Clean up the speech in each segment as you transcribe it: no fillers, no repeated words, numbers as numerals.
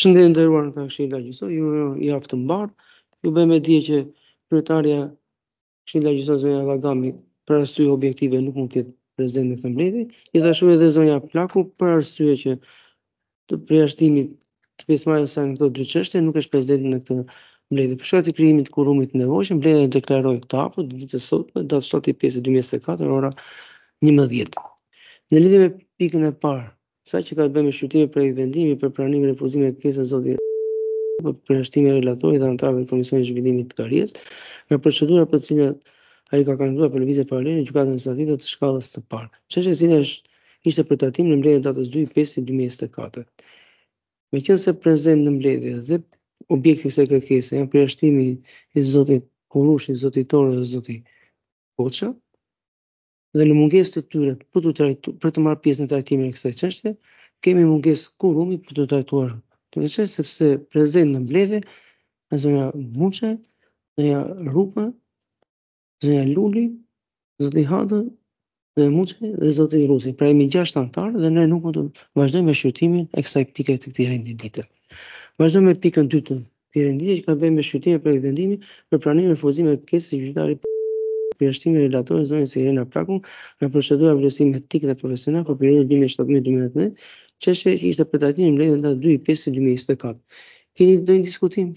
Përshëndetje nderuar nga Këshilla Lagjësore, ju javë të mbarë. Ju bëjmë e dije që kryetarja e Këshillit Lagjësor zonja Vallagami për arsye objektive nuk mund të jetë prezente në këtë mbledhje. Gjithashtu edhe zonja Plaku për arsye që të përjashtimit të pjesëmarrjes së në këto dy çështje nuk është prezente në këtë mbledhje. Për shkak të krijimit të kurumit të nevojshëm, mbledhja deklaroi të hapur ditën e sotme, datë 7/5/2024, ora 11. Në lidhje me pikën e parë, sa që ka të bëjë me shqyrtimin për vendimi për pranim e refuzimit të kërkesës së zoti për përjashtimin e relatorit dhe anëtarëve të Komisionit të Zhvillimit të Karrierës, nga procedura për të cilat ai ka kandiduar për lëvizje paralele në gjykatën administrative të shkallës së parë. Çështja e cila ishte për tatim në mbledhjen datës 2/5/2024. Meqense prezent në mbledhje dhe objekti i kësaj kërkese janë përjashtimi i zotit Kurushi, zotit Toro dhe zotit Koça, dhe në mungesë të tyre për të marrë pjesë në trajtimin e kësaj çështje, kemi mungesë kurumi për të trajtuar këtë çështje, sepse prezent në mbledhje zonja Muçe, zonja Rupa, zonja Luli, zoti Hata, zonja Muçe dhe zoti Rusi. Pra jemi 6 anëtarë dhe ne nuk mund të vazhdojmë me shqyrtimin e kësaj pike të këtij renditite. Vazhdojmë me pikën 2 të këtij renditite që ka të bëjë me shqyrtimin për vendimi për pranimin e refuzimit të kërkesës së gjyqtarit përjashtimi i relatorit zonjës Irena Plaku nga procedura vlerësimi etik dhe profesional për periudhën 2017-2018, çështje që ishte për tatimin në mbledhjen datë 2/5/2024. Keni ndonjë diskutim?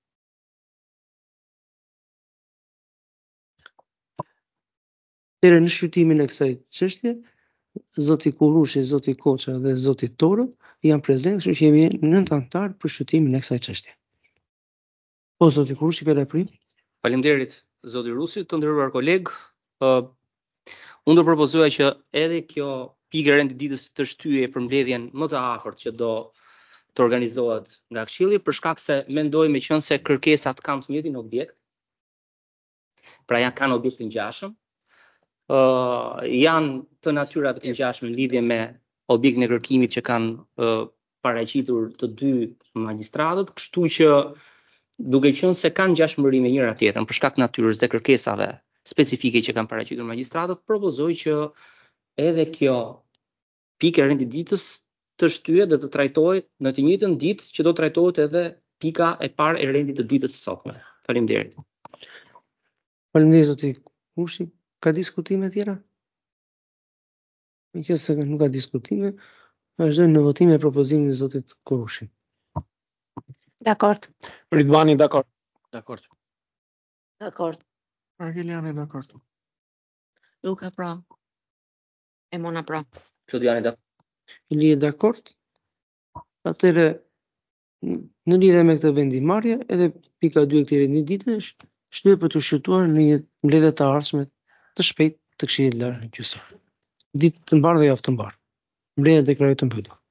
Në shqyrtimin e kësaj çështje, zoti Kurushi, zoti Koça dhe zoti Toro janë prezentë, kështu që jemi 9 anëtar për shqyrtimin e kësaj çështje. Po zoti Kurushi, fjala për ju. Faleminderit zoti Rusi, të nderuar koleg. Unë do propozoja që edhe kjo pikë e rendititës të shtyhej për mbledhjen më të afërt që do të organizohet nga Këshilli, për shkak se mendoj meqense kërkesat kanë të njëjtin objekt, pra kanë objekt të ngjashëm, janë të natyrave të ngjashme në lidhje me objektin e kërkimit që kanë paraqitur të dy magjistratët, kështu që duke qenë se kanë ngjashmëri me njëra tjetrën për shkak të natyrës dhe kërkesave specifike që kanë paraqitur magjistratët, propozoj që edhe kjo pikë e rendititës të shtyhet dhe të trajtohet në të njëjtën ditë që do trajtohet edhe pika e parë e rendit të ditës së sotme. Faleminderit. Faleminderit zoti Kurushi. Ka diskutime tjera? Meqense nuk ka diskutime, vazhdojmë në votim me propozimin e zotit Kurushi. Dakord. Ridvani dakord. Dakord. Dakord. Argeliani dakord. Luka pra. Emona pra. Klodiani dakord. Ilie dakord. Atëherë në lidhje me këtë vendimarrje, edhe pika 2 e këtij renditite shtyhet për të shqyrtuar në një mbledhje të ardhshme të shpejtë të Këshillit Lagjësor. Ditë të mbarë dhe javë të mbarë. Mbledhja deklarohet të mbyllur.